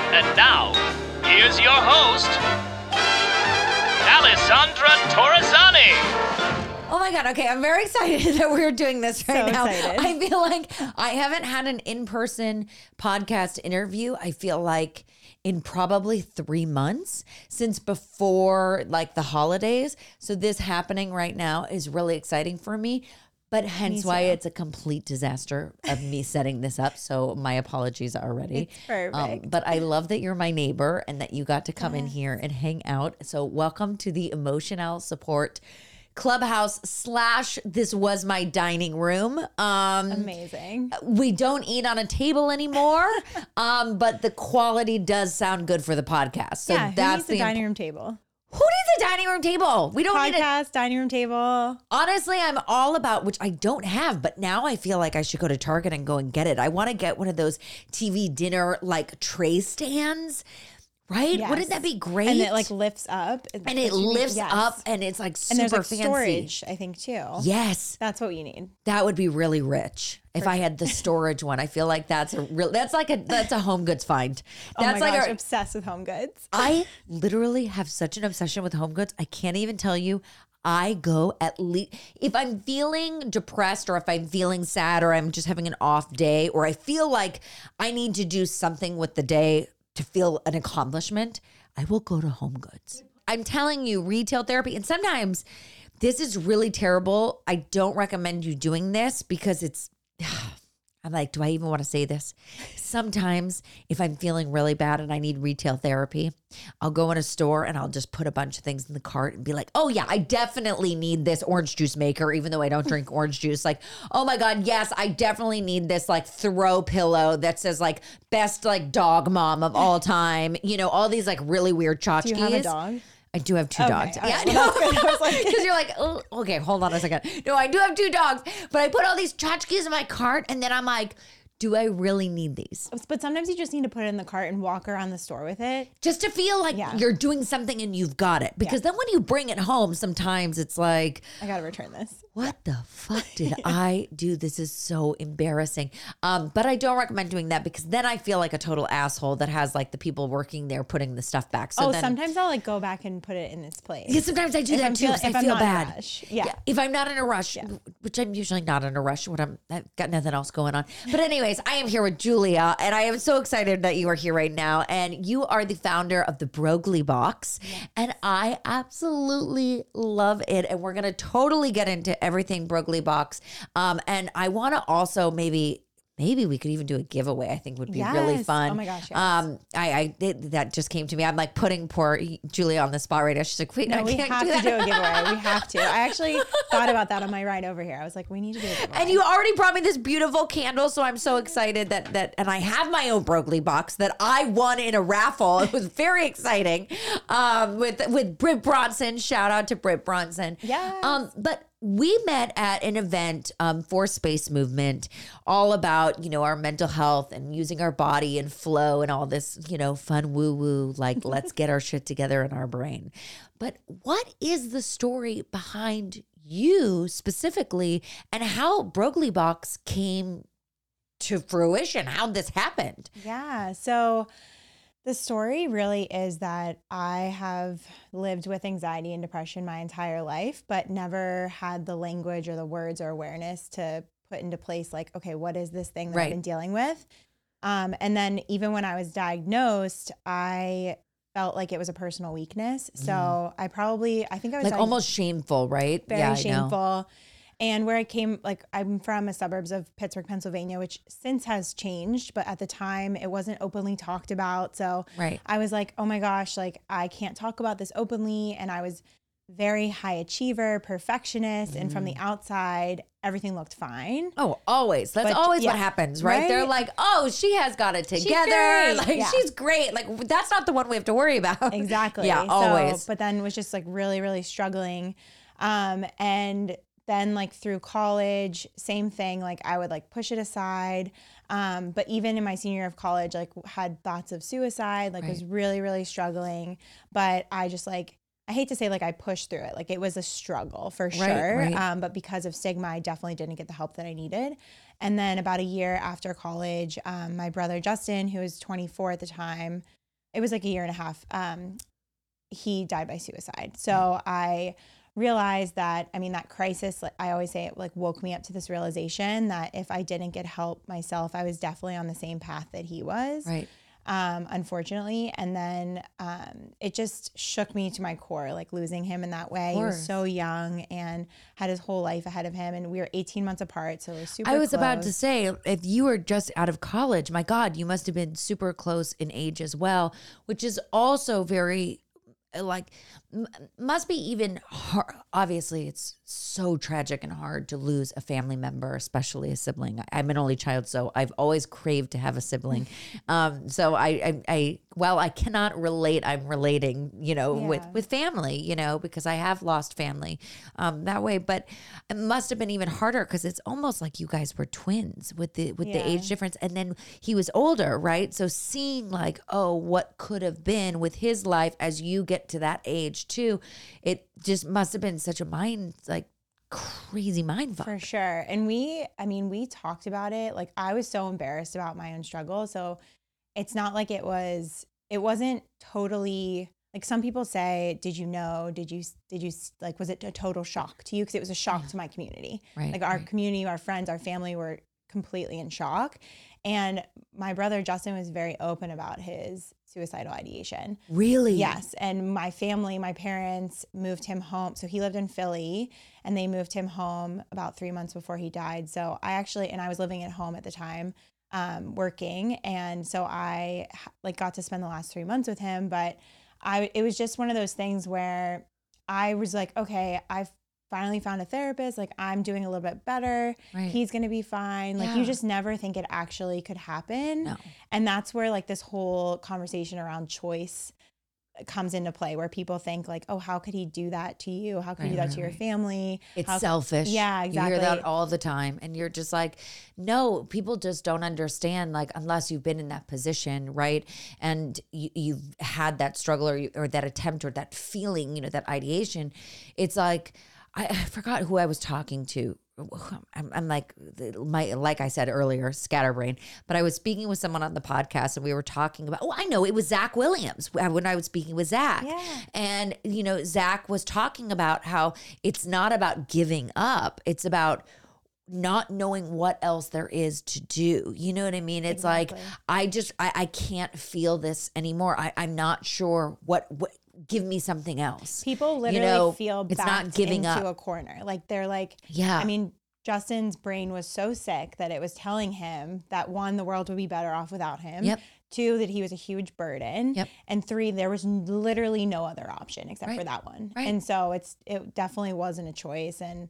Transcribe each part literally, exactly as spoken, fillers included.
And now, here's your host, Alessandra Torresani. Oh my God. Okay. I'm very excited that we're doing this right So now. excited. I feel like I haven't had an in-person podcast interview. I feel like in probably three months since before like the holidays. So this happening right now is really exciting for me. But hence why too. it's a complete disaster of me setting this up. So my apologies already. It's perfect. but I love that you're my neighbor and that you got to come in here and hang out. So welcome to the Emotional Support Clubhouse slash this was my dining room. Um, Amazing. we don't eat on a table anymore, um, but the quality does sound good for the podcast. So yeah, who that's needs the the dining room table? Who needs a dining room table? We don't need it. Podcast, dining room table. Honestly, I'm all about, which I don't have, but now I feel like I should go to Target and go and get it. I want to get one of those T V dinner like tray stands, right? Yes. Wouldn't that be great? And it like lifts up. And it lifts Yes. up and it's like super And there's like fancy. storage, I think, too. Yes. That's what you need. That would be really rich if I had the storage one. I feel like that's a real, that's like a, that's a Home Goods find. That's oh my like gosh, a, obsessed with Home Goods. I literally have such an obsession with Home Goods. I can't even tell you. I go at least, if I'm feeling depressed or if I'm feeling sad or I'm just having an off day or I feel like I need to do something with the day to feel an accomplishment, I will go to Home Goods. I'm telling you, retail therapy, and sometimes this is really terrible. I don't recommend you doing this because it's, I'm like, do I even want to say this? Sometimes if I'm feeling really bad and I need retail therapy, I'll go in a store and I'll just put a bunch of things in the cart and be like, oh yeah, I definitely need this orange juice maker, even though I don't drink orange juice. Like, oh my God, yes, I definitely need this like throw pillow that says like best like dog mom of all time. You know, all these like really weird tchotchkes. Do you have a dog? I do have two Okay, dogs. all Yeah, right. no. Well, that's good. I was like- Because you're like, oh, okay, hold on a second. No, I do have two dogs, but I put all these tchotchkes in my cart, and then I'm like, do I really need these? But sometimes you just need to put it in the cart and walk around the store with it. Just to feel like Yeah. you're doing something and you've got it. Because then when you bring it home, sometimes it's like, I got to return this. what the fuck did I do? This is so embarrassing. Um, but I don't recommend doing that because then I feel like a total asshole that has like the people working there putting the stuff back. So oh, then, sometimes I'll like go back and put it in its place. yeah, sometimes I do If that I'm too feel- because I if I'm feel not in a bad. rush. Yeah. If I'm not in a rush, which I'm usually not in a rush when I'm, I've got nothing else going on. But anyways, I am here with Julia and I am so excited that you are here right now. And you are the founder of the Broglie Box. Yeah. And I absolutely love it. And we're going to totally get into everything Broglie Box. Um, and I want to also maybe Maybe we could even do a giveaway. I think would be Yes. really fun. Oh my gosh, yes. Um, I, I it, that just came to me. I'm like putting poor Julia on the spot right now. She's like, wait, No, I we can't have do to that. do a giveaway. We have to. I actually thought about that on my ride over here. I was like, we need to do a giveaway. And you already brought me this beautiful candle, so I'm so excited that that and I have my own Broglie box that I won in a raffle. It was very exciting. Um, with with Britt Bronson. Shout out to Britt Bronson. Yes. Um, but we met at an event um, for Space Movement, all about, you know, our mental health and using our body and flow and all this, you know, fun woo woo, like let's get our shit together in our brain. But what is the story behind you specifically and how Broglie Box came to fruition? How this happened? Yeah. So the story really is that I have lived with anxiety and depression my entire life, but never had the language or the words or awareness to put into place like, okay, what is this thing that Right. I've been dealing with? Um, and then even when I was diagnosed, I felt like it was a personal weakness. So mm. I probably, I think I was like diag- almost shameful, right? very yeah, shameful. And where I came, like I'm from a suburbs of Pittsburgh, Pennsylvania, which since has changed, but at the time it wasn't openly talked about. So right. I was like, oh my gosh, like I can't talk about this openly. And I was very high achiever, perfectionist. Mm. And from the outside, everything looked fine. Oh, always. That's But, always yeah, what happens, right? right? They're like, oh, she has got it together. great. Like Yeah. she's great. Like that's not the one we have to worry about. Exactly. Yeah, So, always. but then was just like really, really struggling. Um, and then like through college, same thing. Like I would like push it aside. Um, but even in my senior year of college, like had thoughts of suicide, like Right. was really, really struggling. But I just like, I hate to say like I pushed through it. Like it was a struggle for sure. right. Um, but because of stigma, I definitely didn't get the help that I needed. And then about a year after college, um, my brother Justin, who was twenty-four at the time, it was like a year and a half, um, he died by suicide. So I realized that, I mean, that crisis, like I always say, it like woke me up to this realization that if I didn't get help myself, I was definitely on the same path that he was. Right. Um, unfortunately. And then um, it just shook me to my core, like losing him in that way. He was so young and had his whole life ahead of him. And we were eighteen months apart. So it was super I was close. about to say, if you were just out of college, my God, you must have been super close in age as well, which is also very like m- must be even hard. Obviously it's so tragic and hard to lose a family member, especially a sibling. I'm an only child, so I've always craved to have a sibling. um, so I, I, I, while I cannot relate, I'm relating, you know, Yeah. with, with family, you know, because I have lost family um, that way, but it must have been even harder because it's almost like you guys were twins with the, with Yeah. the age difference. And then he was older, right? So seeing like, oh, what could have been with his life as you get to that age too, it just must have been such a mind, like crazy mind fuck. For sure. And we, I mean, we talked about it. Like I was so embarrassed about my own struggle. So it's not like it was, it wasn't totally like some people say, did you know, did you, did you like, was it a total shock to you? Because it was a shock Yeah. to my community. Right, Like our right. community, our friends, our family were completely in shock. And my brother Justin was very open about his suicidal ideation. Really? Yes. And my family, my parents moved him home. So he lived in Philly and they moved him home about three months before he died. So I actually, and I was living at home at the time, um, working. And so I like got to spend the last three months with him, but I, it was just one of those things where I was like, okay, I've finally found a therapist. Like I'm doing a little bit better. Right. He's going to be fine. Like Yeah. you just never think it actually could happen. No. And that's where like this whole conversation around choice comes into play, where people think like, oh, how could he do that to you? How could Right, he do that right, to your right. family? It's How- selfish. Yeah, You hear that exactly. all the time. And you're just like, no, people just don't understand, like, unless you've been in that position, right? And you, you've had that struggle or, you, or that attempt or that feeling, you know, that ideation. It's like, I, I forgot who I was talking to. I'm, I'm like, my, like I said earlier, scatterbrain, but I was speaking with someone on the podcast and we were talking about, oh, I know, it was Zach Williams when I was speaking with Zach. Yeah. And, you know, Zach was talking about how it's not about giving up. It's about not knowing what else there is to do. You know what I mean? It's Exactly. like, I just, I, I can't feel this anymore. I, I'm not sure what, what, give me something else. People literally know, feel it's not backed giving into up. a corner. Like they're like, Yeah. I mean, Justin's brain was so sick that it was telling him that one, the world would be better off without him. Yep. Two, that he was a huge burden. Yep. And three, there was literally no other option except Right. for that one. Right. And so it's it definitely wasn't a choice. And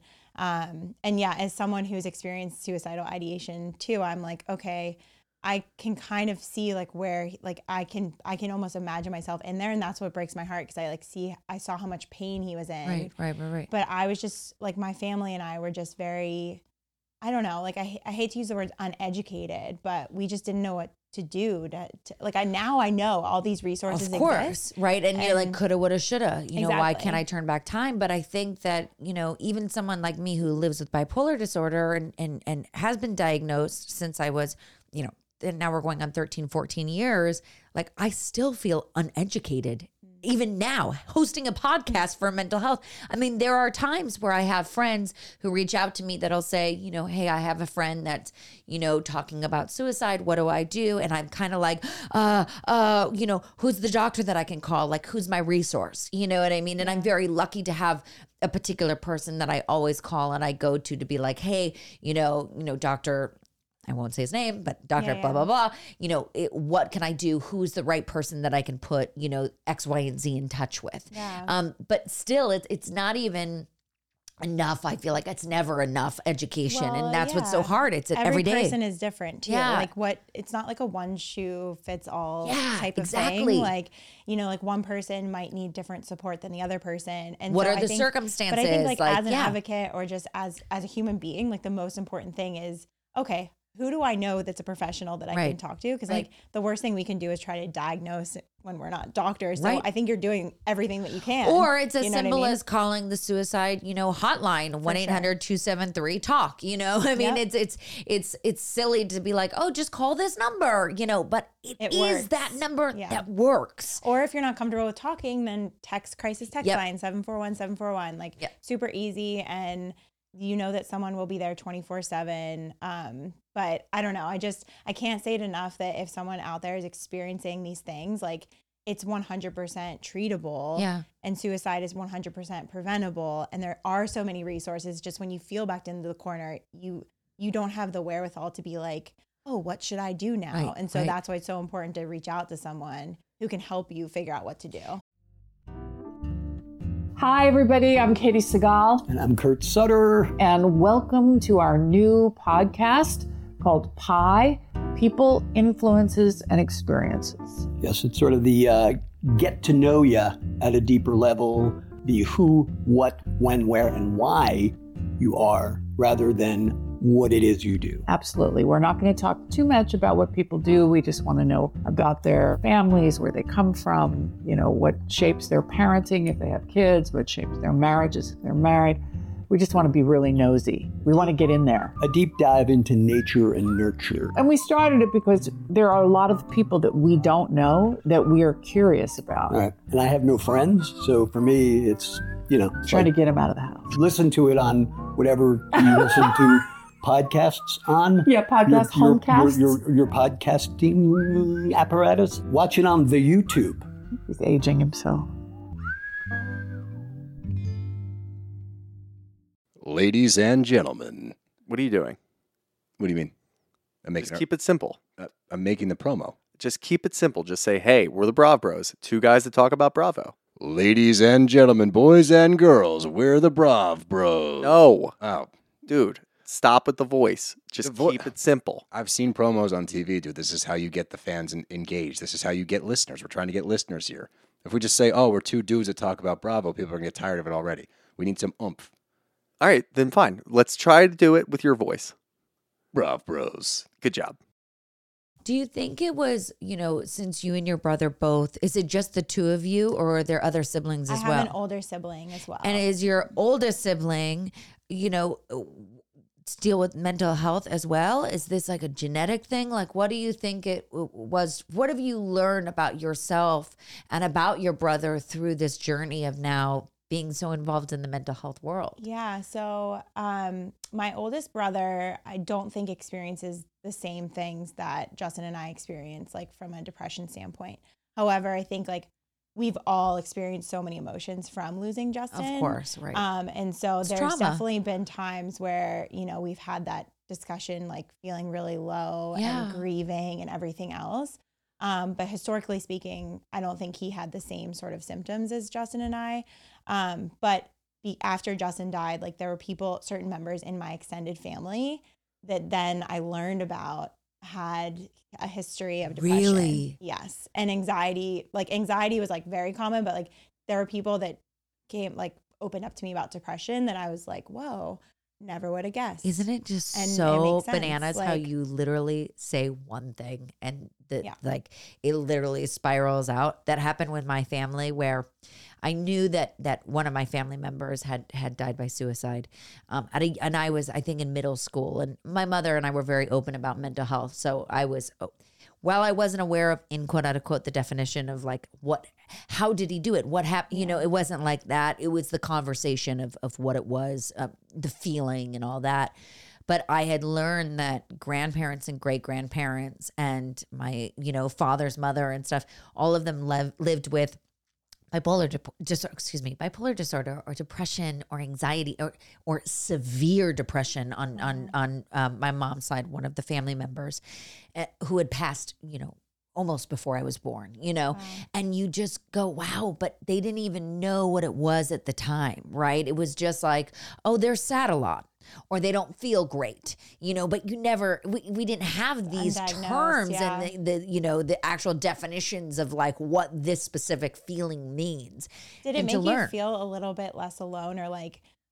um and yeah, as someone who's experienced suicidal ideation too, I'm like, okay, I can kind of see like where like I can I can almost imagine myself in there, and that's what breaks my heart because I like see I saw how much pain he was in. Right, right, right, right. But I was just like my family and I were just very, I don't know, like I I hate to use the word uneducated, but we just didn't know what to do to, to like I now I know all these resources Of course, exist. right? And, you're like, And- coulda, woulda, shoulda. You know, why Exactly. can't I turn back time? But I think that, you know, even someone like me who lives with bipolar disorder and and and has been diagnosed since I was, you know, and now we're going on thirteen, fourteen years, like I still feel uneducated. Even now, hosting a podcast for mental health. I mean, there are times where I have friends who reach out to me that'll say, you know, hey, I have a friend that's, you know, talking about suicide. What do I do? And I'm kind of like, uh, uh, you know, who's the doctor that I can call? Like, who's my resource? You know what I mean? And I'm very lucky to have a particular person that I always call and I go to to be like, hey, you know, you know, doctor, I won't say his name, but doctor Yeah, blah, yeah. blah, blah, you know, it, what can I do? Who's the right person that I can put, you know, X, Y, and Z in touch with? Yeah. Um, but still, it's, it's not even enough. I feel like it's never enough education. Well, and that's what's so yeah. hard. It's Every every day. person is different too. Yeah. Like what it's not like a one shoe fits all Yeah, type of exactly. thing. Like, you know, like one person might need different support than the other person. And What so are I the think- But I circumstances? think like, Like, as an yeah. advocate or just as as a human being, like the most important thing is, okay, who do I know that's a professional that I Right. can talk to? Because Right. like the worst thing we can do is try to diagnose when we're not doctors. So Right. I think you're doing everything that you can. Or it's as You know what I simple mean? as calling the suicide, you know, hotline, one eight hundred two seven three talk, you know? I mean, Yep. it's it's it's it's silly to be like, "Oh, just call this number," you know, but it, It is works. that number Yeah. that works. Or if you're not comfortable with talking, then text crisis text Yep. line seven four one seven four one. Like Yep. super easy, and you know that someone will be there twenty-four seven. Um, but I don't know. I just I can't say it enough that if someone out there is experiencing these things, like it's one hundred percent treatable. Yeah. And suicide is one hundred percent preventable. And there are so many resources. Just when you feel backed into the corner, you you don't have the wherewithal to be like, oh, what should I do now? Right, and so right. that's why it's so important to reach out to someone who can help you figure out what to do. Hi, everybody. I'm Katie Segal, And I'm Kurt Sutter. and welcome to our new podcast called Pi People, Influences, and Experiences. Yes, it's sort of the uh, get to know you at a deeper level, the who, what, when, where, and why you are, rather than what it is you do. Absolutely. We're not going to talk too much about what people do. We just want to know about their families, where they come from, you know, what shapes their parenting if they have kids, what shapes their marriages if they're married. We just want to be really nosy. We want to get in there. A deep dive into nature and nurture. And we started it because there are a lot of people that we don't know that we are curious about. All right. And I have no friends, so for me, it's, you know, it's Trying like to get them out of the house. listen to it on whatever you listen to podcasts on. Yeah, podcast, your, your, homecasts. your, your, your podcasting apparatus. Watch it on the YouTube. He's aging himself. Ladies and gentlemen, What are you doing? what do you mean? I'm making. Just a- keep it simple. uh, I'm making the promo. Just keep it simple. Just say, hey, we're the Brav Bros, two guys that talk about Bravo. Ladies and gentlemen, boys and girls, we're the Brav Bros. No, Oh, dude, stop with the voice. Just The vo- keep it simple. I've seen promos on T V, dude. This is how you get the fans en- engaged. This is how you get listeners. We're trying to get listeners here. If we just say, oh, we're two dudes that talk about Bravo, people are going to get tired of it already. We need some oomph. All right, then fine. Let's try to do it with your voice. Brav Bros. Good job. Do you think it was, you know, since you and your brother both, is it just the two of you or are there other siblings I as have well? an older sibling as well. And is your oldest sibling, you know, deal with mental health as well? Is this like a genetic thing? Like, what do you think it w- was? What have you learned about yourself and about your brother through this journey of now being so involved in the mental health world? Yeah. So um, my oldest brother, I don't think experiences the same things that Justin and I experience, like from a depression standpoint. However, I think like we've all experienced so many emotions from losing Justin. Of course, right. Um, and so It's there's trauma. definitely been times where, you know, we've had that discussion, like feeling really low Yeah. and grieving and everything else. Um, but historically speaking, I don't think he had the same sort of symptoms as Justin and I. Um, but be, after Justin died, like there were people, certain members in my extended family that then I learned about had a history of depression. Really? Yes. And anxiety, like anxiety was like very common, but like there were people that came like opened up to me about depression that I was like, whoa, never would have guessed. Isn't it just And it so makes sense, bananas how like- you literally say one thing and the Yeah. like it literally spirals out? That happened with my family where I knew that that one of my family members had had died by suicide, um, at a, and I was I think in middle school, and my mother and I were very open about mental health, so I was. Oh, while I wasn't aware of, in quote unquote, the definition of like what, how did he do it? What happened? You know, it wasn't like that. It was the conversation of of what it was, uh, the feeling and all that. But I had learned that grandparents and great grandparents and my, you know, father's mother and stuff, all of them lev- lived with bipolar dep- dis- excuse me bipolar disorder or depression or anxiety or or severe depression on on on um, my mom's side, one of the family members uh, who had passed, you know, almost before I was born, you know. And you just go, wow, but they didn't even know what it was at the time, right? It was just like, oh, they're sad a lot or they don't feel great, you know, but you never, we, we didn't have these Undiagnosed, terms yeah. and the, the, you know, the actual definitions of like what this specific feeling means. Did it and make to you learn. feel a little bit less alone or like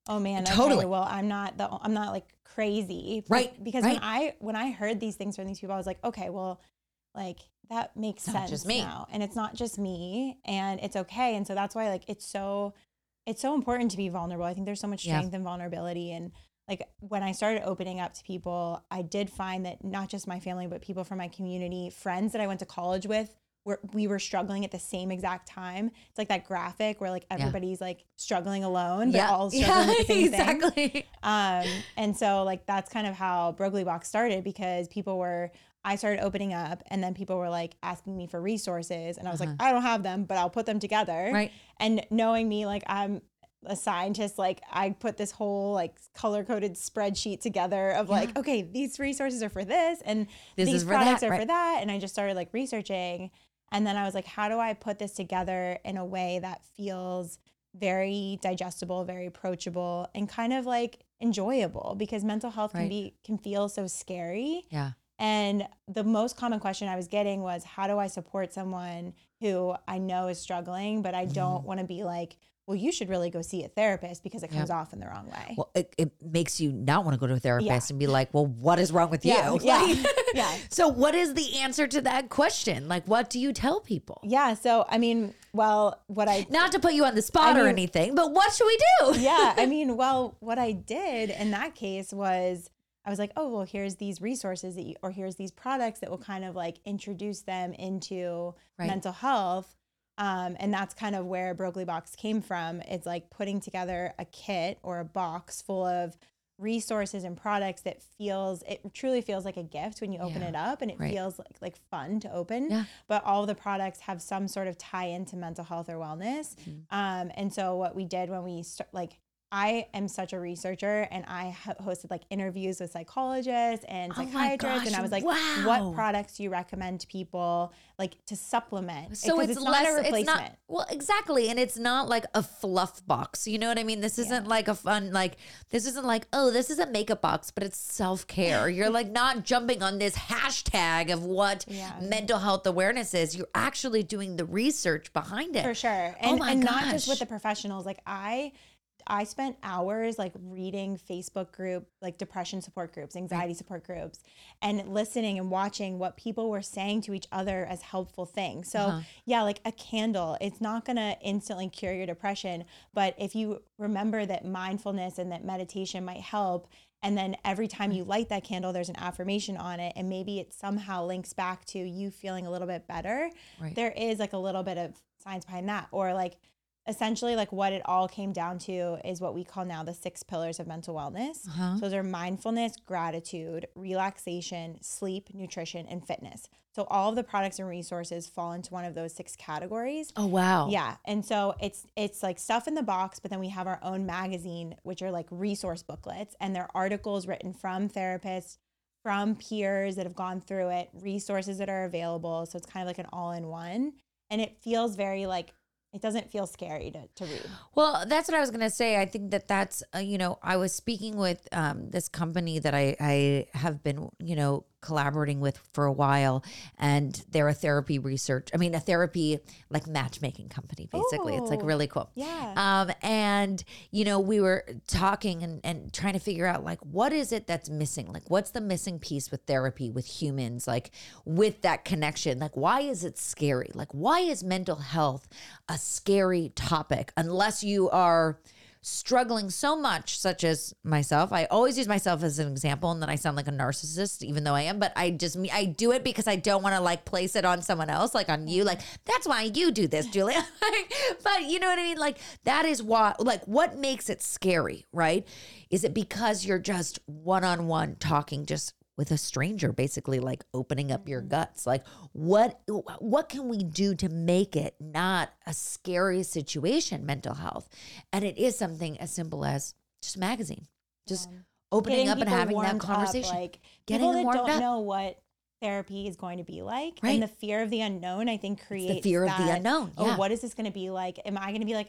oh man, okay, Totally. well, I'm not the, I'm not like crazy. But- Right, Because right. when I, when I heard these things from these people, I was like, okay, well, like that makes It's not sense just me. now. And it's not just me, and it's okay. And so that's why like, it's so, it's so important to be vulnerable. I think there's so much Yeah. strength in vulnerability. And like when I started opening up to people, I did find that not just my family, but people from my community, friends that I went to college with, were, we were struggling at the same exact time. It's like that graphic where like everybody's like struggling alone, but all struggling with the same thing. exactly. Um, and so like that's kind of how Broglie Box started, because people were, I started opening up, and then people were like asking me for resources, and I was Uh-huh. like, I don't have them, but I'll put them together. Right. And knowing me, like I'm a scientist, like I put this whole like color coded spreadsheet together of like, Yeah. okay, these resources are for this, and This these is for products that, are right. for that. And I just started like researching. And then I was like, how do I put this together in a way that feels very digestible, very approachable, and kind of like enjoyable? Because mental health can Right. be, can feel so scary. Yeah. And the most common question I was getting was, how do I support someone who I know is struggling, but I don't Mm-hmm. want to be like, well, you should really go see a therapist because it comes Yep. off in the wrong way. Well, it, it makes you not want to go to a therapist Yeah. and be like, well, what is wrong with Yeah, you? yeah, Like- yeah. So what is the answer to that question? Like, what do you tell people? Yeah. So, I mean, well, what I, Not to put you on the spot I or mean- anything, but what should we do? yeah, I mean, well, what I did in that case was I was like, oh, well, here's these resources that you, or here's these products that will kind of like introduce them into Right. mental health. Um, and that's kind of where Broglie Box came from. It's like putting together a kit or a box full of resources and products that feels, it truly feels like a gift when you open Yeah, it up, and it right. feels like, like fun to open. Yeah. But all of the products have some sort of tie into mental health or wellness. Mm-hmm. Um, and so what we did when we start, like, I am such a researcher, and I ho- hosted like interviews with psychologists and Oh my psychiatrists, and I gosh, was like, wow. what products do you recommend to people like to supplement? So 'Cause it's, not less, a replacement. it's not, well, exactly. And it's not like a fluff box. You know what I mean? This isn't Yeah. like a fun, like, this isn't like, oh, this is a makeup box, but it's self-care. You're like not jumping on this hashtag of what Yeah. mental health awareness is. You're actually doing the research behind it. For sure. Oh And, my and not just with gosh. the professionals. Like I I spent hours like reading Facebook group, like depression support groups, anxiety support groups, and listening and watching what people were saying to each other as helpful things. So Uh-huh. yeah, like a candle, it's not going to instantly cure your depression, but if you remember that mindfulness and that meditation might help, and then every time you light that candle, there's an affirmation on it, and maybe it somehow links back to you feeling a little bit better. Right. There is like a little bit of science behind that. Or like essentially like what it all came down to is what we call now the six pillars of mental wellness. Uh-huh. So those are mindfulness, gratitude, relaxation, sleep, nutrition, and fitness. So all of the products and resources fall into one of those six categories. Oh, wow. Yeah. And so it's it's like stuff in the box, but then we have our own magazine, which are like resource booklets, and they're articles written from therapists, from peers that have gone through it, resources that are available. So it's kind of like an all-in-one. And it feels very like, it doesn't feel scary to, to read. Well, that's what I was going to say. I think that that's, uh, you know, I was speaking with um, this company that I, I have been, you know, collaborating with for a while, and they're a therapy research, I mean, a therapy like matchmaking company, basically. It's like Oh, really cool. yeah. Um, and, you know, we were talking and, and trying to figure out like, what is it that's missing? Like, what's the missing piece with therapy, with humans, like with that connection? Like, why is it scary? Like, why is mental health a scary topic unless you are struggling so much, such as myself? I always use myself as an example, and then I sound like a narcissist, even though I am, but I just, I do it because I don't want to like place it on someone else, like on you, like, that's why you do this, Julia. But you know what I mean? Like, that is why, like, what makes it scary, right? Is it because you're just one-on-one talking just with a stranger, basically like opening up your guts? Like, what what can we do to make it not a scary situation, mental health? And it is something as simple as just a magazine, just opening Getting up and people having that warmed up, conversation. like Getting people them that warmed don't up. know what therapy is going to be like, Right. and the fear of the unknown, I think creates fear of the that, unknown, Oh, yeah. what is this going to be like? Am I going to be like,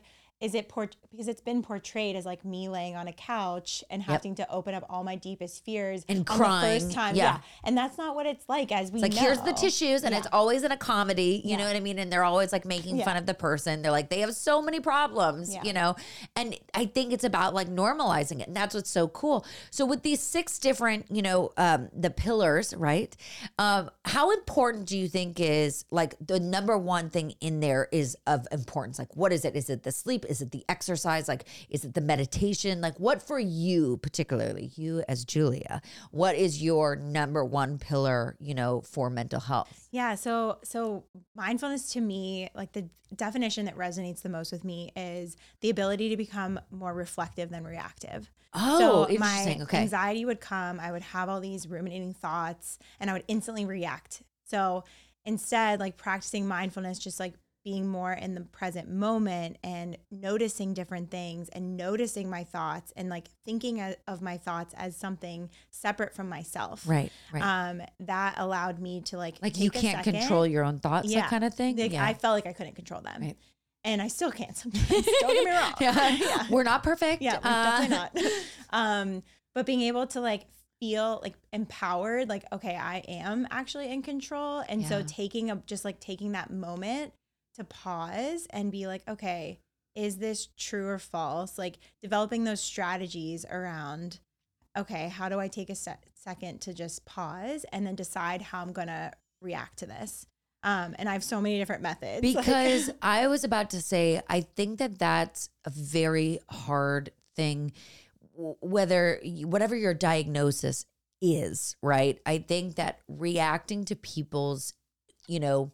is it port- because it's been portrayed as like me laying on a couch and having to open up all my deepest fears And on crying. the first time. Yeah. Yeah. And that's not what it's like, as we It's like, know. here's the tissues, and Yeah. it's always in a comedy, you Yeah. know what I mean? And they're always like making Yeah. fun of the person. They're like, they have so many problems, Yeah. you know? And I think it's about like normalizing it. And that's what's so cool. So with these six different, you know, um, the pillars, right? Um, how important do you think is like the number one thing in there is of importance? Like, what is it? Is it the sleep? Is it the exercise? Like, is it the meditation? Like, what for you, particularly you as Julia, what is your number one pillar, you know, for mental health? Yeah, so so mindfulness to me, like the definition that resonates the most with me is the ability to become more reflective than reactive. Oh, so interesting. my Okay. anxiety would come, I would have all these ruminating thoughts and I would instantly react. So instead, like practicing mindfulness, just like being more in the present moment and noticing different things and noticing my thoughts and like thinking of- of my thoughts as something separate from myself. Right, right. Um, that allowed me to like, Like you take a can't second. control your own thoughts, that kind of thing? Like, yeah. I felt like I couldn't control them. Right. And I still can't sometimes. Don't get me wrong. yeah. We're not perfect. Yeah, we're Uh, definitely not. Um, but being able to like feel like empowered, like, okay, I am actually in control. And so Yeah. taking a, just like taking that moment to pause and be like, okay, is this true or false? Like developing those strategies around, okay, how do I take a se- second to just pause and then decide how I'm going to react to this? Um, and I have so many different methods. Because I was about to say, I think that that's a very hard thing, w- whether whatever your diagnosis is, right? I think that reacting to people's, you know,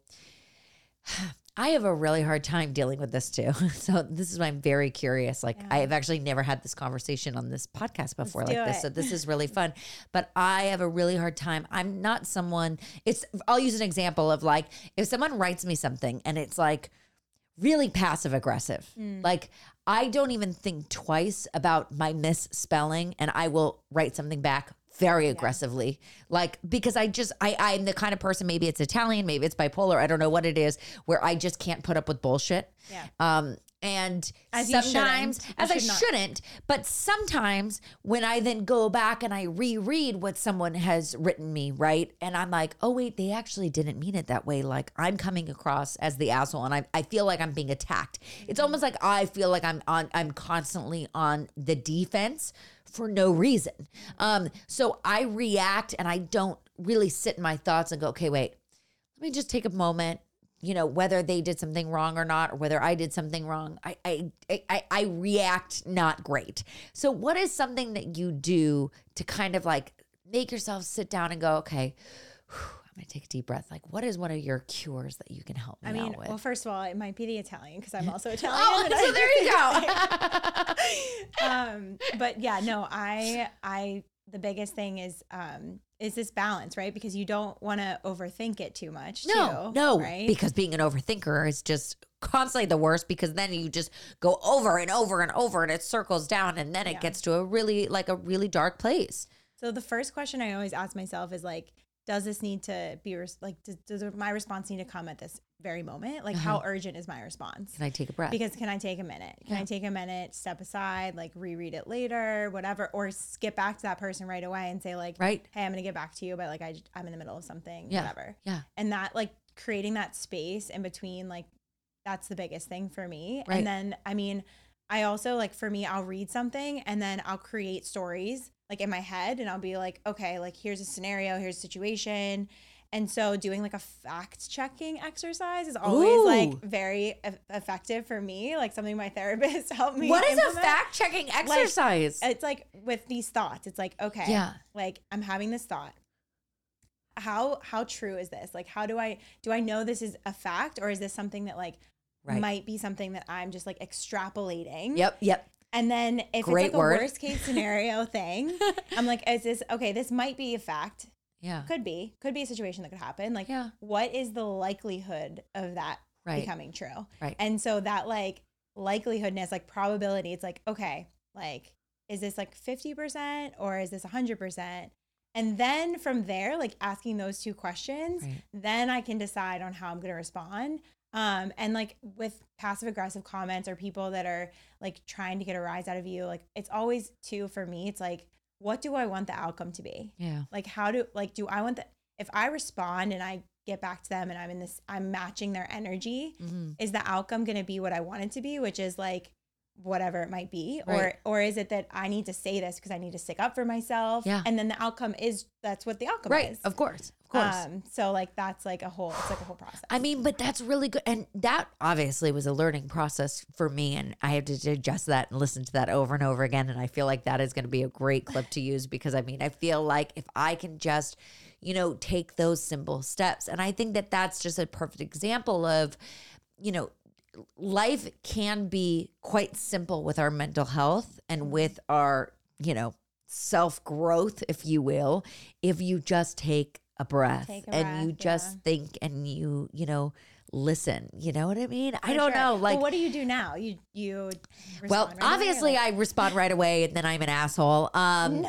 I have a really hard time dealing with this too. So this is why I'm very curious. Like Yeah. I've actually never had this conversation on this podcast before like do this. it. So this is really fun. But I have a really hard time. I'm not someone, it's I'll use an example of like if someone writes me something and it's like really passive aggressive. Like I don't even think twice about my misspelling and I will write something back very aggressively. Like because I just I I'm the kind of person, maybe it's Italian, maybe it's bipolar, I don't know what it is, where I just can't put up with bullshit. Yeah. Um and As you sometimes shouldn't. You as I should not. shouldn't, but sometimes when I then go back and I reread what someone has written me, right? And I'm like, oh wait, they actually didn't mean it that way. Like I'm coming across as the asshole and I, I feel like I'm being attacked. It's almost like I feel like I'm on I'm constantly on the defense for no reason. Um, so I react and I don't really sit in my thoughts and go, okay, wait, let me just take a moment, you know, whether they did something wrong or not, or whether I did something wrong. I I I, I react not great. So what is something that you do to kind of like make yourself sit down and go, okay, whew, I'm gonna take a deep breath. Like, what is one of your cures that you can help me I mean, out with? well, first of all, it might be the Italian because I'm also Italian. oh, and so I- there you go. um, but yeah, no, I, I, the biggest thing is, um, is this balance, right? Because you don't want to overthink it too much. No, too, no, right? because being an overthinker is just constantly the worst because then you just go over and over and over and it circles down and then it Yeah. gets to a really like a really dark place. So the first question I always ask myself is like, does this need to be res- like, does, does my response need to come at this very moment? Like, how urgent is my response? Can I take a breath? Because can I take a minute? Can I take a minute, step aside, like reread it later, whatever, or skip back to that person right away and say like, Right. hey, I'm gonna get back to you, but like I, I'm in the middle of something, Yeah. whatever. Yeah. And that like creating that space in between, like that's the biggest thing for me. Right. And then, I mean, I also like for me, I'll read something and then I'll create stories like in my head and I'll be like, okay, like here's a scenario, here's a situation. And so doing like a fact checking exercise is always Ooh. like very e- effective for me. Like something my therapist helped me. What is a implement. fact checking exercise? It's like with these thoughts. It's like, okay, Yeah. like I'm having this thought. How how true is this? Like how do I do I know this is a fact or is this something that like Right. might be something that I'm just like extrapolating? Yep, yep. And then if Great it's like word. a worst case scenario thing, I'm like, is this okay? This might be a fact. Yeah. Could be. Could be a situation that could happen. Like, Yeah. what is the likelihood of that Right. becoming true? Right. And so that like likelihoodness, like probability, it's like, okay, like, is this like fifty percent or is this one hundred percent? And then from there, like asking those two questions, Right. then I can decide on how I'm going to respond. Um, and like with passive aggressive comments or people that are like trying to get a rise out of you, like it's always too, for me, it's like, what do I want the outcome to be? Yeah. Like, how do, like, do I want the, if I respond and I get back to them and I'm in this, I'm matching their energy, Mm-hmm. is the outcome going to be what I want it to be, which is like, whatever it might be, Right. or or is it that I need to say this because I need to stick up for myself? Yeah. And then the outcome is that's what the outcome Right. is. Of course. Of course. Um, so like that's like a whole it's like a whole process. I mean, but that's really good. And that obviously was a learning process for me. And I have to digest that and listen to that over and over again. And I feel like that is going to be a great clip to use because I mean, I feel like if I can just, you know, take those simple steps. And I think that that's just a perfect example of, you know, life can be quite simple with our mental health and with our, you know, self growth, if you will, if you just take a breath Take a and breath, you just yeah. think and you, you know, listen. You know what I mean? I For don't sure. know. Like, well, what do you do now? You you respond well, right away, or obviously, like- I respond right away, and then I'm an asshole. Um,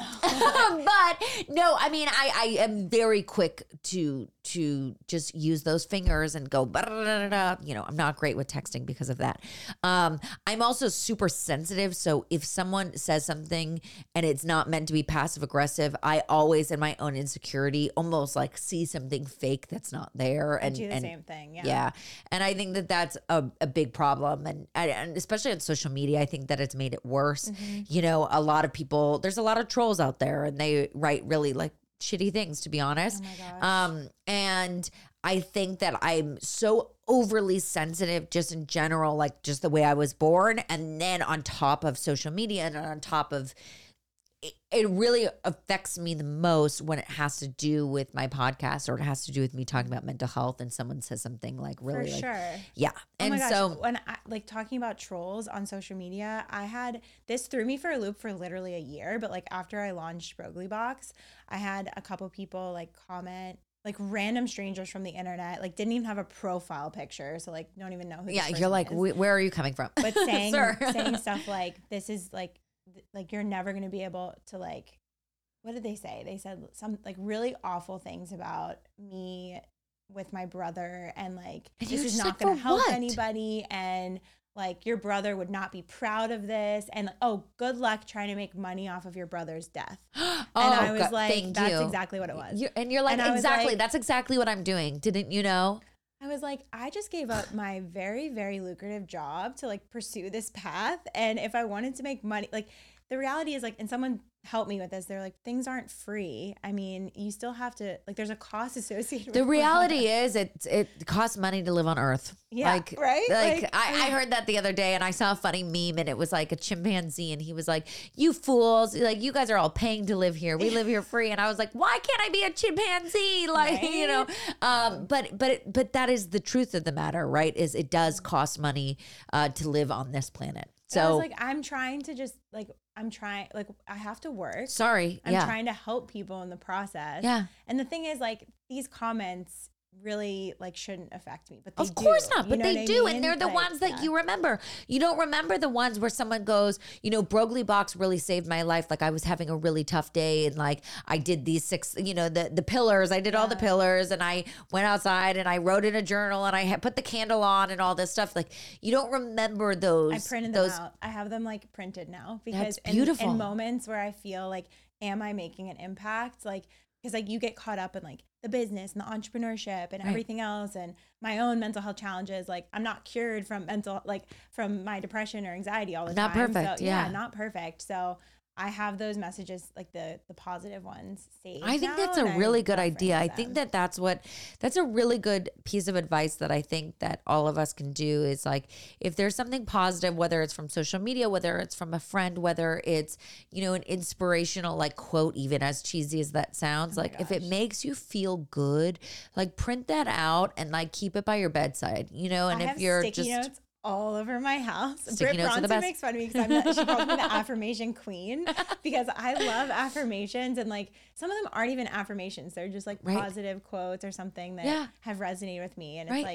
but no, I mean, I, I am very quick to to just use those fingers and go. "Ba-da-da-da-da." You know, I'm not great with texting because of that. Um, I'm also super sensitive, so if someone says something and it's not meant to be passive aggressive, I always, in my own insecurity, almost like see something fake that's not there, I and do the and same thing. Yeah. yeah. And I think that that's a, a big problem. And, and especially on social media, I think that it's made it worse. Mm-hmm. You know, a lot of people, there's a lot of trolls out there and they write really like shitty things, to be honest. Oh my gosh. Um, and I think that I'm so overly sensitive just in general, like just the way I was born. And then on top of social media and on top of it, it really affects me the most when it has to do with my podcast or it has to do with me talking about mental health and someone says something like really For like, sure. yeah. Oh And my gosh, so when I like talking about trolls on social media, I had this threw me for a loop for literally a year. But like after I launched Broglie Box, I had a couple people like comment, like random strangers from the internet, like didn't even have a profile picture, so like don't even know who. yeah, this you're person like, is. "Wh- where are you coming from? But saying Sir. saying stuff like this is like th- like you're never gonna be able to like. What did they say? They said some like really awful things about me with my brother and like And this you're is just not like, going to "For help what?" anybody and like your brother would not be proud of this and oh good luck trying to make money off of your brother's death. Oh, and I was God, like thank that's you. exactly what it was. You're, and you're like, And I was exactly. like- That's exactly what I'm doing. Didn't you know? I was like, I just gave up my very, very lucrative job to like pursue this path. And if I wanted to make money, like the reality is like, and someone helped me with this, they're like, things aren't free. I mean, you still have to, like, there's a cost associated The with reality is it it costs money to live on Earth. Yeah, like, right? Like, Like, I, I heard that the other day and I saw a funny meme and it was like a chimpanzee and he was like, "You fools, like you guys are all paying to live here. We live here free." And I was like, "Why can't I be a chimpanzee?" Like, Right? you know. Um, but but it, but that is the truth of the matter, right? Is it does cost money uh, to live on this planet. So I So was like, I'm trying to just like, I'm trying, like, I have to work. sorry. I'm yeah. trying to help people in the process. Yeah. And the thing is, like, these comments really like shouldn't affect me, but they Of course do. not, You but know they what I do, mean? and they're the Like, ones that yeah. you remember. You don't remember the ones where someone goes, you know, Broglie Box really saved my life. Like I was having a really tough day, and like I did these six, you know, the the pillars. I did all the pillars, and I went outside and I wrote in a journal, and I had put the candle on, and all this stuff. Like you don't remember those. I printed those. them out. I have them like printed now because That's in- beautiful. In, moments where I feel like, am I making an impact? Like, because like you get caught up in like the business and the entrepreneurship and Right. everything else and my own mental health challenges. Like I'm not cured from mental, like from my depression or anxiety all the Not time. perfect, So, yeah. Not perfect. So I have those messages, like the the positive ones saved. I think now, that's a and I really good reference idea. I them. think that that's what that's a really good piece of advice that I think that all of us can do is like if there's something positive, whether it's from social media, whether it's from a friend, whether it's, you know, an inspirational like quote, even as cheesy as that sounds, like if it makes you feel good, like print that out and like keep it by your bedside, you know, and I if have you're sticky just notes all over my house. Sticky Britt notes are the Bronson best. makes fun of me because I'm the, she calls me the affirmation queen because I love affirmations and like some of them aren't even affirmations. They're just like Right. positive quotes or something that Yeah. have resonated with me. And Right. it's like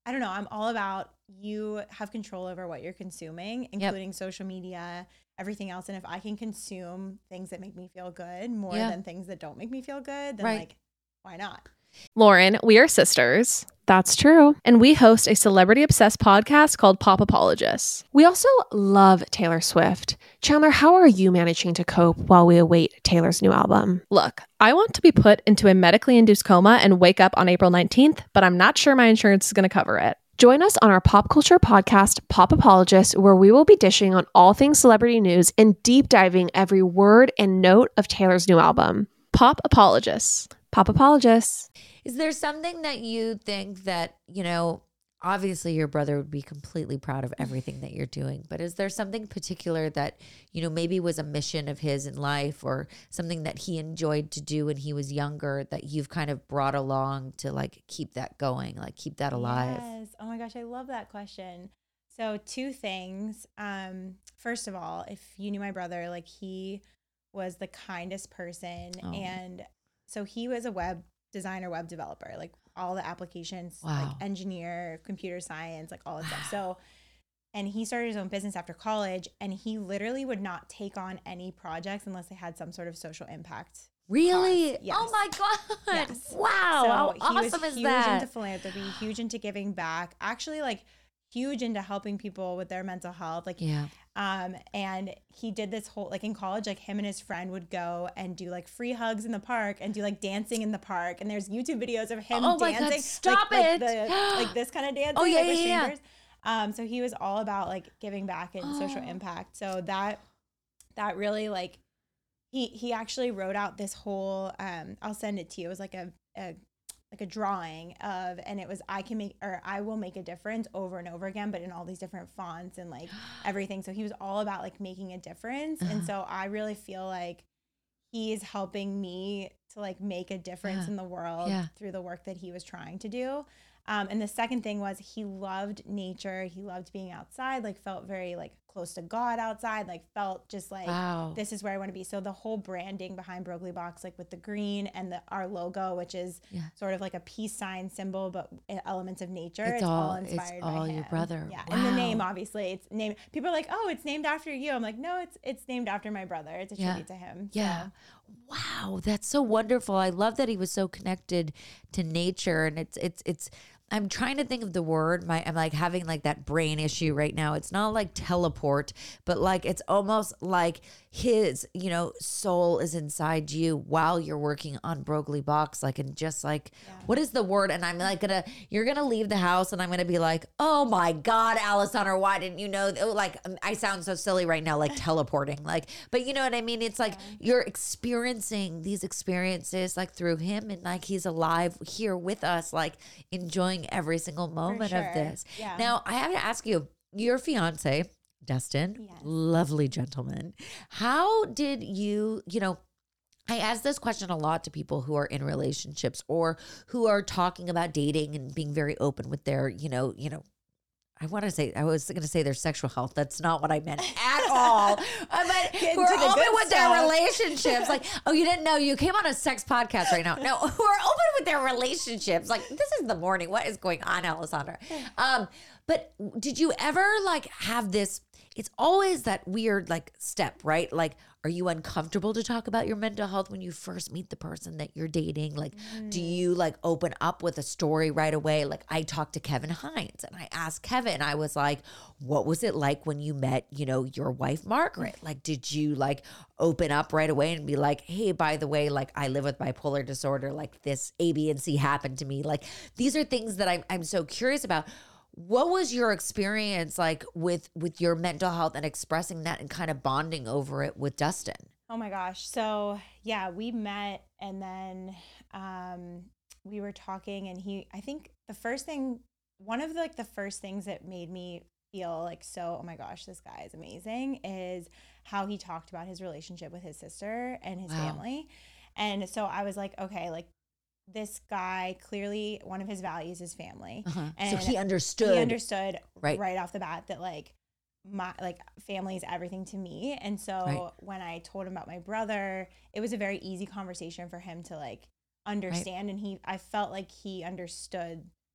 I don't know. I'm all about you have control over what you're consuming, including yep. social media, everything else. And if I can consume things that make me feel good more yeah. than things that don't make me feel good, then right. like, why not? Lauren, we are sisters. That's true. And we host a celebrity-obsessed podcast called Pop Apologists. We also love Taylor Swift. Chandler, how are you managing to cope while we await Taylor's new album? Look, I want to be put into a medically induced coma and wake up on April nineteenth, but I'm not sure my insurance is going to cover it. Join us on our pop culture podcast, Pop Apologists, where we will be dishing on all things celebrity news and deep diving every word and note of Taylor's new album. Pop Apologists. Pop Apologists. Is there something that you think that, you know, obviously your brother would be completely proud of everything that you're doing, but is there something particular that, you know, maybe was a mission of his in life or something that he enjoyed to do when he was younger that you've kind of brought along to like keep that going, like keep that alive? Yes. Oh my gosh, I love that question. So two things. Um, first of all, if you knew my brother, like he was the kindest person. Oh. And so he was a web designer, web developer, like all the applications, wow. like engineer, computer science, like all that wow. stuff. So, and he started his own business after college, and he literally would not take on any projects unless they had some sort of social impact. Really? Yes. Oh my God. Yes. Wow. So how awesome is huge that? Huge into philanthropy, huge into giving back, actually like huge into helping people with their mental health. Like, yeah. Um, and he did this whole, like in college, like him and his friend would go and do like free hugs in the park and do like dancing in the park. And there's YouTube videos of him oh dancing. My God, stop like, it. Like, the, like this kind of dancing. Oh yeah, like yeah, with yeah. Um, so he was all about like giving back and oh. social impact. So that, that really like, he, he actually wrote out this whole, um, I'll send it to you. It was like a, a like a drawing of, and it was, I can make, or I will make a difference over and over again, but in all these different fonts and like everything. So he was all about like making a difference. Uh-huh. And so I really feel like he's helping me to like make a difference yeah. in the world yeah. through the work that he was trying to do. Um, and the second thing was he loved nature. He loved being outside, like felt very like close to God outside, like felt just like, wow. this is where I want to be. So the whole branding behind Broglie Box, like with the green and the our logo, which is yeah. sort of like a peace sign symbol, but elements of nature. It's, it's all, all inspired it's by all him. your brother. Yeah. Wow. And the name, obviously, it's named. People are like, oh, it's named after you. I'm like, no, it's it's named after my brother. It's a yeah. tribute to him. Yeah. So. Wow, that's so wonderful. I love that he was so connected to nature, and it's it's it's. I'm trying to think of the word. My I'm like having like that brain issue right now. It's not like teleport, but like it's almost like his, you know, soul is inside you while you're working on Broglie Box. Like, and just like, yeah. what is the word? And I'm like gonna, you're gonna leave the house, and I'm gonna be like, oh my God, Alessandra, why didn't you know? Like, I sound so silly right now, like teleporting. Like, but you know what I mean? It's like yeah. you're experiencing these experiences like through him, and like he's alive here with us, like enjoying every single moment sure. of this. Yeah. Now, I have to ask you, your fiance, Dustin, yes. lovely gentleman. How did you, you know, I ask this question a lot to people who are in relationships or who are talking about dating and being very open with their, you know, you know, I want to say, I was going to say their sexual health. That's not what I meant at all. I meant who are open with stuff. Their relationships. Like, oh, you didn't know you came on a sex podcast right now. No, who are open with their relationships. Like, this is the morning. What is going on, Alessandra? Um, but did you ever like have this, it's always that weird like step, right? Like, are you uncomfortable to talk about your mental health when you first meet the person that you're dating? Like, mm. do you like open up with a story right away? Like, I talked to Kevin Hines and I asked Kevin, I was like, what was it like when you met, you know, your wife, Margaret? Like, did you like open up right away and be like, hey, by the way, like I live with bipolar disorder, like this A, B, and C happened to me. Like, these are things that I'm, I'm so curious about. What was your experience like with with your mental health and expressing that and kind of bonding over it with Dustin? Oh my gosh. So yeah, we met and then um, we were talking, and he, I think the first thing, one of the, like the first things that made me feel like so, oh my gosh, this guy is amazing, is how he talked about his relationship with his sister and his wow. family. And so I was like, okay, like, this guy, clearly one of his values is family. Uh-huh. And so he understood. He understood right. right off the bat that like my like family is everything to me. And so right. when I told him about my brother, it was a very easy conversation for him to like understand. Right. And he, I felt like he understood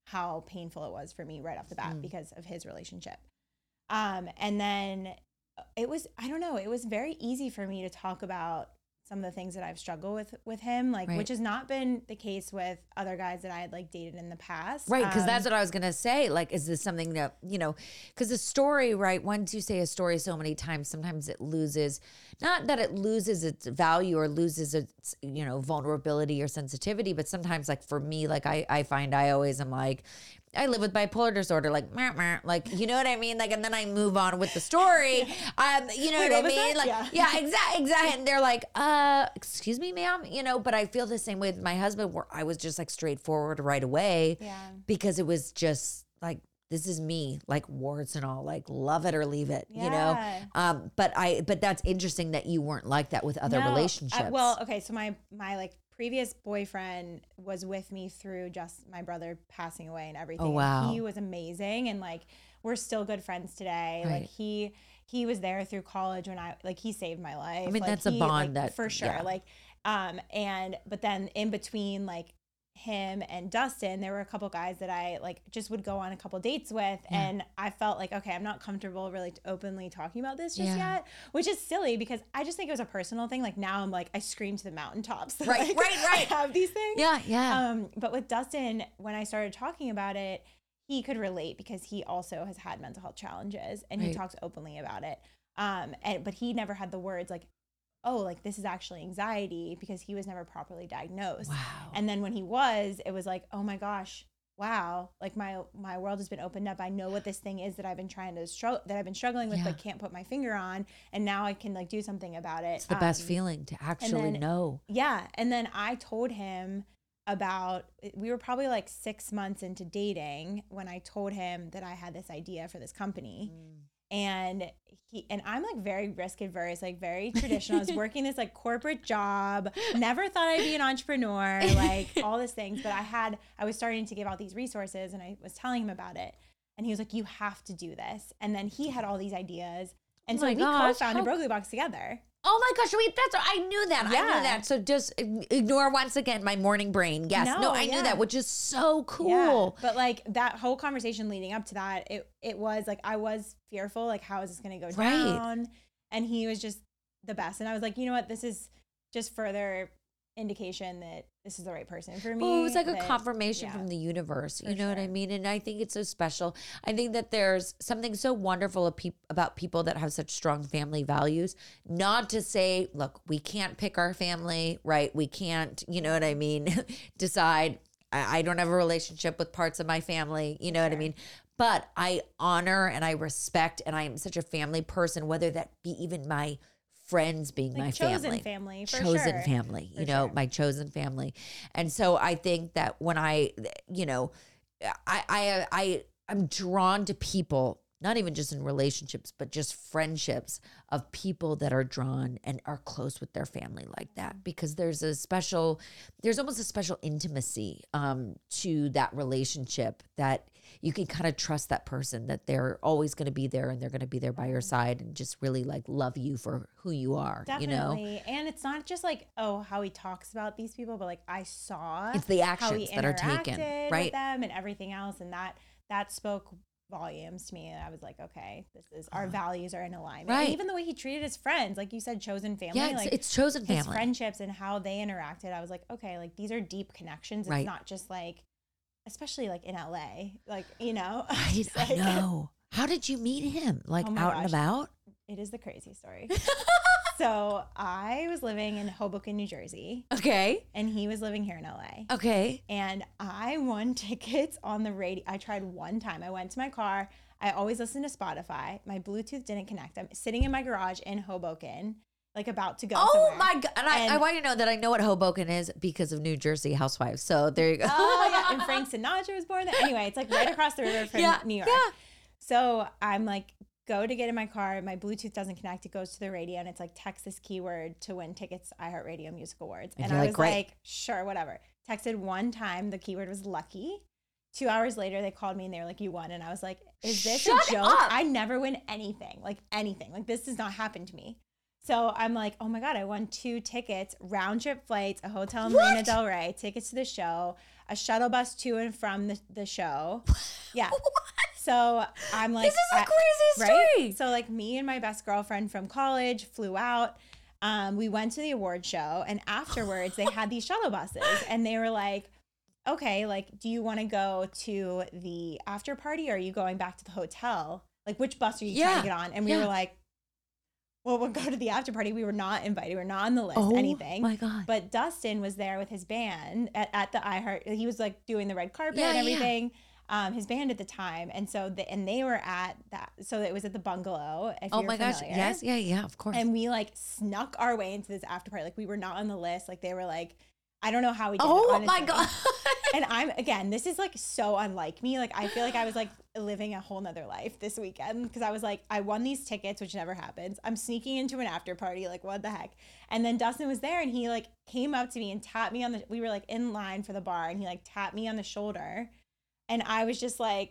how painful it was for me right off the bat mm. because of his relationship. Um, and then it was, I don't know, it was very easy for me to talk about some of the things that I've struggled with with him, like, right. which has not been the case with other guys that I had like dated in the past. Right. Cause um, that's what I was going to say. Like, is this something that, you know, cause the story, right. Once you say a story so many times, sometimes it loses, not that it loses its value or loses its, you know, vulnerability or sensitivity, but sometimes like for me, like I, I find I always am like, I live with bipolar disorder, like, meh, meh, like, you know what I mean? Like, and then I move on with the story. Um, you know Wait, what, what I mean? that? Like, yeah, yeah exactly, exactly. And they're like, uh, excuse me, ma'am, you know, but I feel the same way with my husband where I was just like straightforward right away yeah. because it was just like, this is me, like warts and all, like love it or leave it, yeah. you know? Um, but I, but that's interesting that you weren't like that with other no, relationships. I, well, okay. So my, my like previous boyfriend was with me through just my brother passing away and everything. Oh, wow. And he was amazing. And like, we're still good friends today. Right. Like he, he was there through college when I, like he saved my life. I mean, like, that's a he, bond like, that- for sure. yeah. Like, um, and, but then in between like him and Dustin, there were a couple guys that I like just would go on a couple dates with. Yeah. And I felt like, okay, I'm not comfortable really openly talking about this just Yeah. yet, which is silly because I just think it was a personal thing. Like now I'm like, I scream to the mountaintops. That, Right, like, right, right. I have these things. Yeah, yeah. Um, but with Dustin, when I started talking about it, he could relate because he also has had mental health challenges and Right. he talks openly about it. Um, and but he never had the words like, oh, like this is actually anxiety because he was never properly diagnosed. Wow. And then when he was, it was like, oh my gosh, wow, like my my world has been opened up. I know what this thing is that I've been trying to struggle, that I've been struggling with, Yeah. but can't put my finger on. And now I can like do something about it. It's the best Um, feeling to actually then- know. Yeah. And then I told him about, we were probably like six months into dating when I told him that I had this idea for this company. Mm. And he and I'm like very risk adverse, like very traditional. I was working this like corporate job, never thought I'd be an entrepreneur, like all these things. But I had, I was starting to give out these resources and I was telling him about it. And he was like, you have to do this. And then he had all these ideas. And Oh so my we gosh, co-founded how- Broccoli Box together. Oh my gosh, wait, that's, I knew that. I Yeah. knew that. So just ignore once again my morning brain. Yes. No, No, I knew yeah. that, which is so cool. Yeah. But like that whole conversation leading up to that, it it was like I was fearful, like how is this gonna go Right. down? And he was just the best. And I was like, you know what, this is just further indication that this is the right person for me. Well, it was like a that- confirmation yeah. from the universe. You For know what I sure. mean? And I think it's so special. I think that there's something so wonderful of peop- about people that have such strong family values. Not to say, look, we can't pick our family, right? We can't, you know what I mean, decide. I, I don't have a relationship with parts of my family. You know what I mean? But I honor and I respect, and I am such a family person, whether that be even my friends being Like my chosen family. family, for chosen sure. family, you For know, sure. my chosen family. And so I think that when I, you know, I, I, I, I'm drawn to people, not even just in relationships, but just friendships of people that are drawn and are close with their family like that, because there's a special, there's almost a special intimacy um, to that relationship that you can kind of trust that person, that they're always going to be there and they're going to be there by your side and just really like love you for who you are, Definitely. you know? And it's not just like, oh, how he talks about these people, but like I saw It's the how he actions that are taken, interacted right? with them and everything else. And that that spoke volumes to me. And I was like, okay, this is our values are in alignment. Right. And even the way he treated his friends, like you said, chosen family, Yeah, it's, like it's chosen his family. friendships and how they interacted. I was like, okay, like these are deep connections. It's Right. not just like, especially like in L A, like, you know, Right, just I like- know. How did you meet him? Like Oh my out and gosh. about? It is the crazy story. So I was living in Hoboken, New Jersey, Okay. and he was living here in L A. Okay. And I won tickets on the radio. I tried one time. I went to my car. I always listen to Spotify. My Bluetooth didn't connect. I'm sitting in my garage in Hoboken, like about to go Oh somewhere. my God. And I, And- I want you to know that I know what Hoboken is because of New Jersey Housewives. So there you go. Oh yeah, and Frank Sinatra was born there. Anyway, it's like right across the river from Yeah, New York. yeah. So I'm like, go to get in my car. My Bluetooth doesn't connect. It goes to the radio, and it's like text this keyword to win tickets to iHeartRadio Music Awards. And, you're I like, was "Great." like, sure, whatever. Texted one time. The keyword was lucky. Two hours later, they called me and they were like, you won. And I was like, is this Shut a joke? up. I never win anything, like anything. Like this does not happen to me. So I'm like, oh my God, I won two tickets, round trip flights, a hotel in Marina Del Rey, tickets to the show, a shuttle bus to and from the, the show. Yeah. So I'm like, This is a I- crazy right? story. So like me and my best girlfriend from college flew out. Um, we went to the award show, and afterwards they had these shuttle buses, and they were like, okay, like, do you want to go to the after party, or are you going back to the hotel? Like, which bus are you trying Yeah. to get on? And we Yeah. were like, well, we'll go to the after party. We were not invited. We were not on the list, Oh anything. my God. But Dustin was there with his band at, at the iHeart. He was like doing the red carpet Yeah, and yeah. everything. Um, his band at the time. And so the, and they were at that. So it was at the Bungalow. If Oh you're my gosh. familiar. Yes. Yeah. Yeah. Of course. And we like snuck our way into this after party. Like we were not on the list. Like they were like, I don't know how we did it. oh my honestly. God. And I'm, again, this is like so unlike me. Like, I feel like I was like living a whole nother life this weekend because I was like, I won these tickets, which never happens. I'm sneaking into an after party. Like, what the heck? And then Dustin was there and he like came up to me and tapped me on the, we were like in line for the bar and he like tapped me on the shoulder. And I was just like,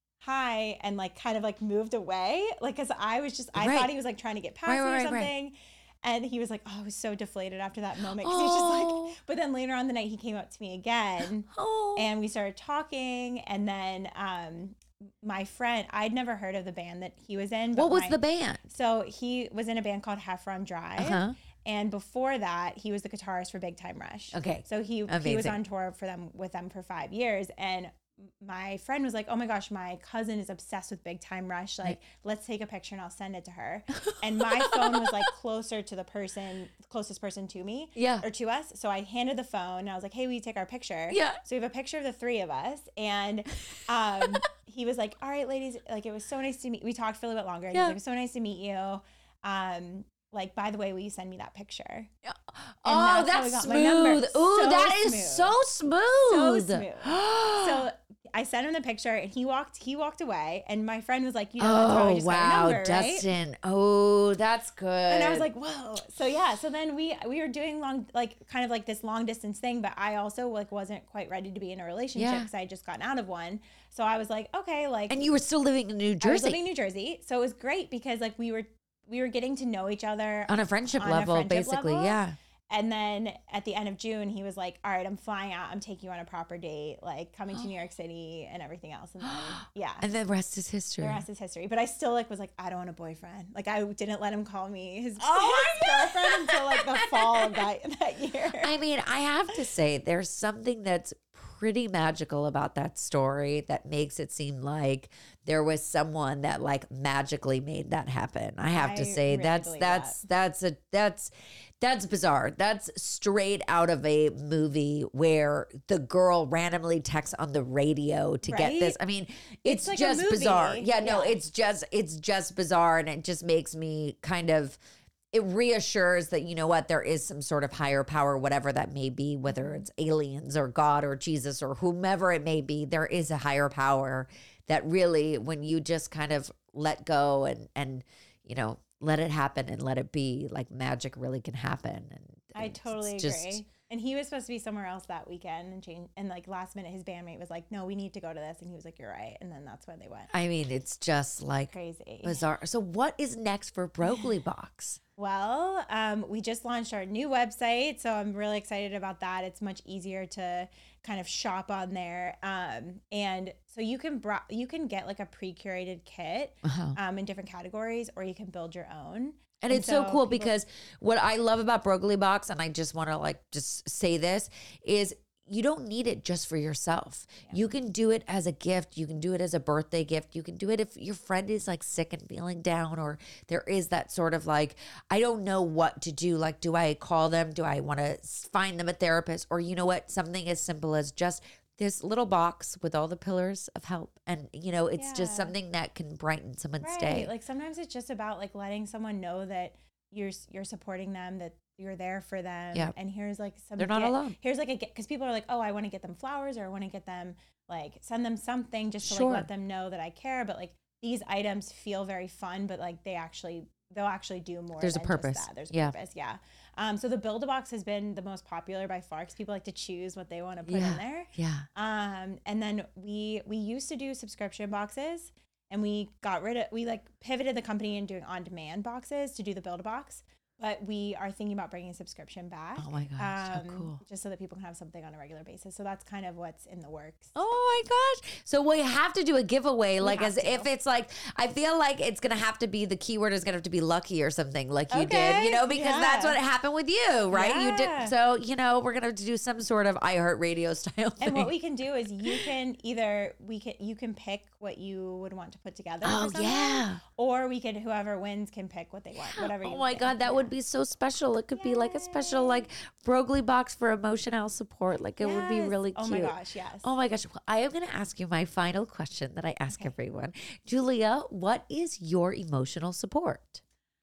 hi. And like kind of like moved away. Like, cause I was just, I Right. thought he was like trying to get past Right, me right, or right, something. right. And he was like, oh, I was so deflated after that moment. Cause he was just Oh. like, but then later on the night, he came up to me again Oh. and we started talking. And then um, my friend, I'd never heard of the band that he was in. But what was my- the band? So he was in a band called Heffron Drive. Uh-huh. And before that, he was the guitarist for Big Time Rush. Okay. So he he was Amazing. on tour for them with them for five years. And my friend was like, oh my gosh, my cousin is obsessed with Big Time Rush. Like, let's take a picture and I'll send it to her. And my phone was like closer to the person, closest person to me. Yeah. Or to us. So I handed the phone and I was like, hey, will you take our picture? Yeah. So we have a picture of the three of us. And um, he was like, all right, ladies, like, it was so nice to meet. We talked for a little bit longer. And Yeah. he was like, it was so nice to meet you. Um, like, by the way, will you send me that picture? Oh, that's how that's, we got my number. smooth. Ooh, So that is smooth. so smooth. So smooth. So I sent him the picture and he walked he walked away and my friend was like, you know, that's how I Oh just got wow, your number, right? Dustin. Oh, that's good. And I was like, whoa. So yeah, so then we we were doing long like kind of like this long distance thing, but I also like wasn't quite ready to be in a relationship Yeah. because I had just gotten out of one. So I was like, okay, like and you were still living in New I was Jersey living in New Jersey. So it was great because like we were we were getting to know each other on a friendship on a level, friendship basically. level. Yeah. And then at the end of June, he was like, all right, I'm flying out. I'm taking you on a proper date, like coming to New York City and everything else. And then, yeah. And the rest is history. the rest is history. But I still like was like, I don't want a boyfriend. Like I didn't let him call me his, Oh his girlfriend until like the fall of that, that year. I mean, I have to say, there's something that's pretty magical about that story that makes it seem like there was someone that like magically made that happen. I have to I say really that's believe that's that's a that's that's bizarre. That's straight out of a movie where the girl randomly texts on the radio to get Right? this. I mean, it's, It's like a just movie. bizarre. Yeah, no, Yeah. it's just it's just bizarre, and it just makes me kind of it reassures that, you know what, there is some sort of higher power, whatever that may be, whether it's aliens or God or Jesus or whomever it may be, there is a higher power that really, when you just kind of let go and, and, you know, let it happen and let it be, like magic really can happen. And I it's totally just- agree. And he was supposed to be somewhere else that weekend and change. And like last minute, his bandmate was like, no, we need to go to this. And he was like, you're right. And then that's when they went. I mean, it's just like Crazy. bizarre. So what is next for Broglie Box? Well, um, we just launched our new website, so I'm really excited about that. It's much easier to kind of shop on there, um, and so you can bro- you can get like a pre-curated kit Uh-huh. um, in different categories, or you can build your own. And it's so, cool people- because what I love about Broglie Box, and I just want to like just say this, is you don't need it just for yourself. You can do it as a gift. You can do it as a birthday gift. You can do it if your friend is like sick and feeling down, or there is that sort of like, I don't know what to do. Like, do I call them? Do I want to find them a therapist? Or you know what? Something as simple as just this little box with all the pillars of help. And, you know, it's just Yeah. something that can brighten someone's right. day. Like sometimes it's just about like letting someone know that you're you're supporting them, that you're there for them. Yeah. And here's like some They're not gift- alone. Here's like a gift, because people are like, oh, I want to get them flowers, or I want to get them like send them something just to Sure. like let them know that I care. But like these items feel very fun, but like they actually they'll actually do more. There's a than purpose. Just that. There's a Yeah. purpose. Yeah. Um. So the Build-A-Box has been the most popular by far because people like to choose what they want to put Yeah. in there. Yeah. Um, and then we we used to do subscription boxes, and we got rid of we like pivoted the company in doing on demand boxes to do the Build-A-Box. but we are thinking about bringing a subscription back. Oh my gosh, so um, cool. Just so that people can have something on a regular basis. So that's kind of what's in the works. Oh my gosh. So we have to do a giveaway, like as have to. if it's like, I feel like it's going to have to be, the keyword is going to have to be lucky or something like you did, Okay, you know, because yeah. that's what happened with you, right? You Yeah. did. So, you know, we're going to do some sort of iHeartRadio style thing. And what we can do is you can either we can you can pick what you would want to put together. Oh, for someone, yeah. Or we could whoever wins can pick what they want. Whatever. Oh you my think. God, that would be so special. It could be like a special like Broglie box for emotional support. Like it would be Yes. really cute. Oh my gosh, yes. Oh my gosh. Well, I am going to ask you my final question that I ask everyone. Julia, what is your emotional support?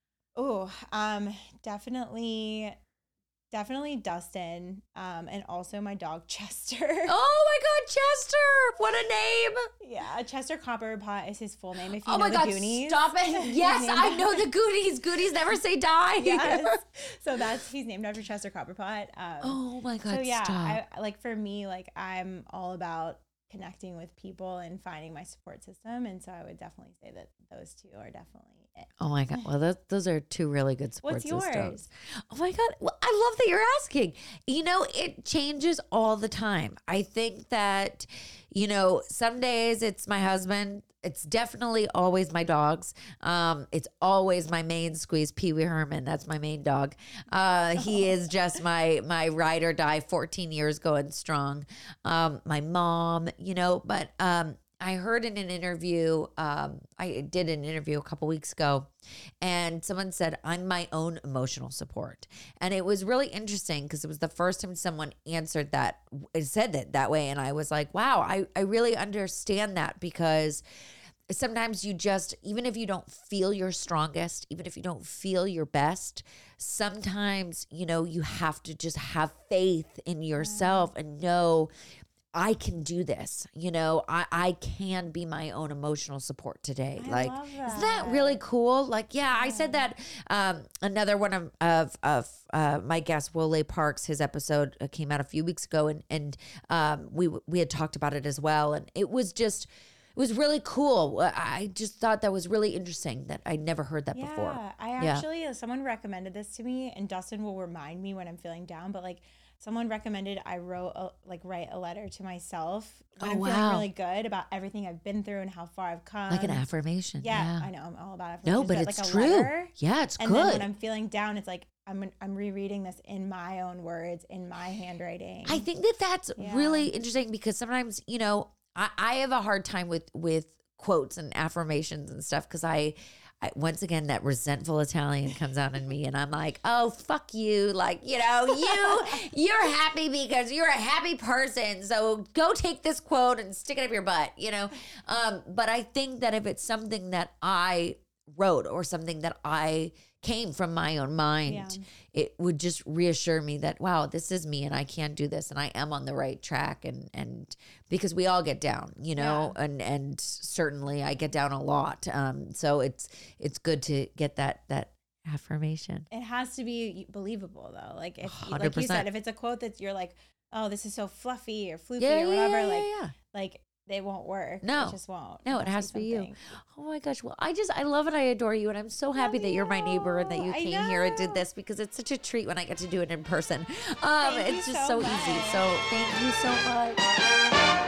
Oh, um, definitely, definitely Dustin, um, and also my dog Chester. Oh my God, Chester. What a name. Yeah, Chester Copperpot is his full name. If you Oh know my the God, Goonies. stop it. Yes, He's named I know the Goonies. Goonies never say die. Yes. So that's he's named after Chester Copperpot. Um, Oh my God, so yeah, stop. I, like for me, like I'm all about connecting with people and finding my support system, and so I would definitely say that those two are definitely it. Oh my God. Well, those, those are two really good support What's yours? systems. Oh my God. Well, I love that you're asking. You know, it changes all the time. I think that, you know, some days it's my husband. It's definitely always my dogs. Um, it's always my main squeeze, Pee Wee Herman. That's my main dog. Uh, he is just my my ride or die. fourteen years going strong. Um, my mom, you know, but um, I heard in an interview. Um, I did an interview a couple weeks ago, and someone said I'm my own emotional support, and it was really interesting because it was the first time someone answered that, said that that way, and I was like, wow, I I really understand that because sometimes you just, even if you don't feel your strongest, even if you don't feel your best, sometimes, you know, you have to just have faith in yourself and know I can do this. You know, I, I can be my own emotional support today. I like, love isn't that really cool? Like, yeah, I said that. Um, another one of of, of uh, my guest, Wole Parks, his episode uh, came out a few weeks ago, and and um, we we had talked about it as well, and it was just. It was really cool. I just thought that was really interesting that I'd never heard that Yeah, before. I actually, someone recommended this to me, and Dustin will remind me when I'm feeling down, but like someone recommended I wrote, a, like write a letter to myself when Oh, I'm wow. feeling really good about everything I've been through and how far I've come. Like an affirmation. Yeah, Yeah. I know, I'm all about No, affirmations. but like it's a true. letter. Yeah, it's And then good. when I'm feeling down, it's like I'm I'm rereading this in my own words, in my handwriting. I think that that's Yeah. really interesting because sometimes, you know, I, I have a hard time with with quotes and affirmations and stuff because I, I once again that resentful Italian comes out in me and I'm like, oh fuck you, like, you know, you you're happy because you're a happy person, so go take this quote and stick it up your butt, you know. Um, but I think that if it's something that I wrote or something that I came from my own mind, Yeah. it would just reassure me that, wow, this is me and I can do this and I am on the right track. And, and because we all get down, you know, Yeah. and, and certainly I get down a lot. Um, so it's, it's good to get that, that affirmation. It has to be believable though. Like if, one hundred like you percent. said, if it's a quote that you're like, oh, this is so fluffy or floofy Yeah, or whatever, yeah, yeah, like, yeah. like they won't work. No. It just won't. No, it has to be you. something. Oh my gosh. Well, I just, I love and I adore you. And I'm so happy that you're my neighbor and that you I came here and did know. this because it's such a treat when I get to do it in person. Um, Thank you it's just so so easy. much. So thank you so much.